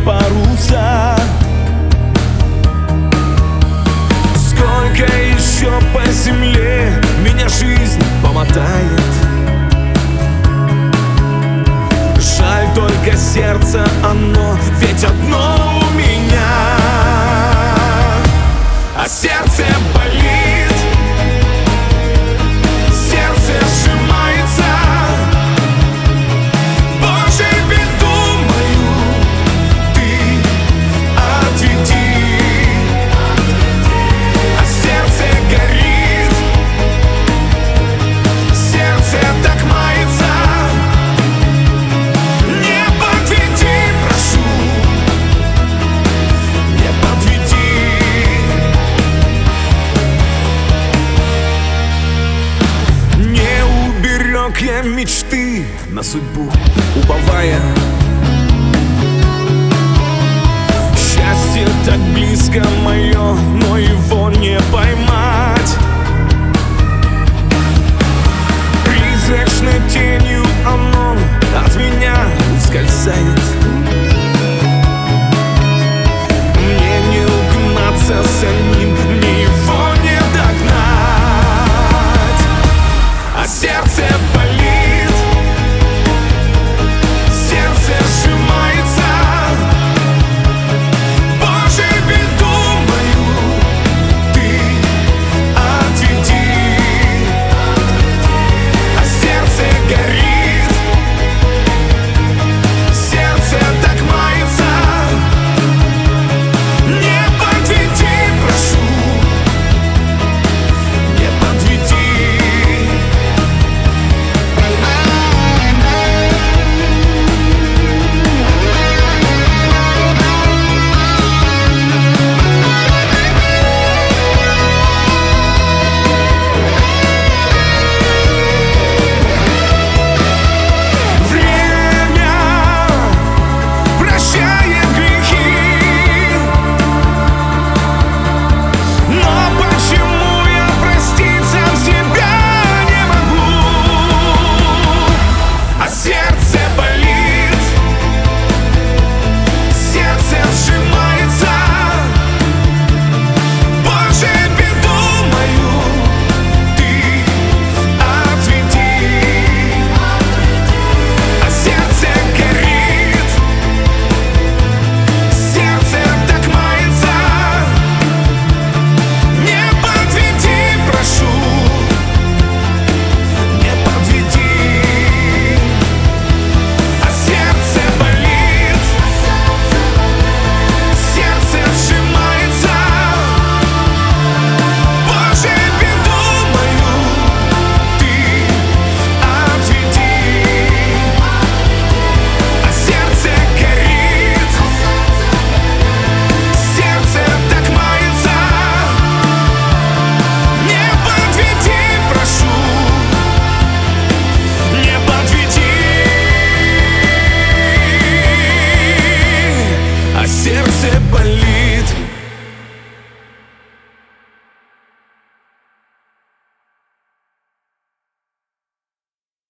паруса. Сколько еще по земле меня жизнь помотает? Жаль только сердце, оно ведь одно у меня, а сердце болит, сердце сжимается. Боже, беду мою ты отведи, а сердце горит, сердце так мается. Не подведи, прошу, не подведи. Не уберег я мечты на судьбу, уповая. Счастье так близко мое, но его не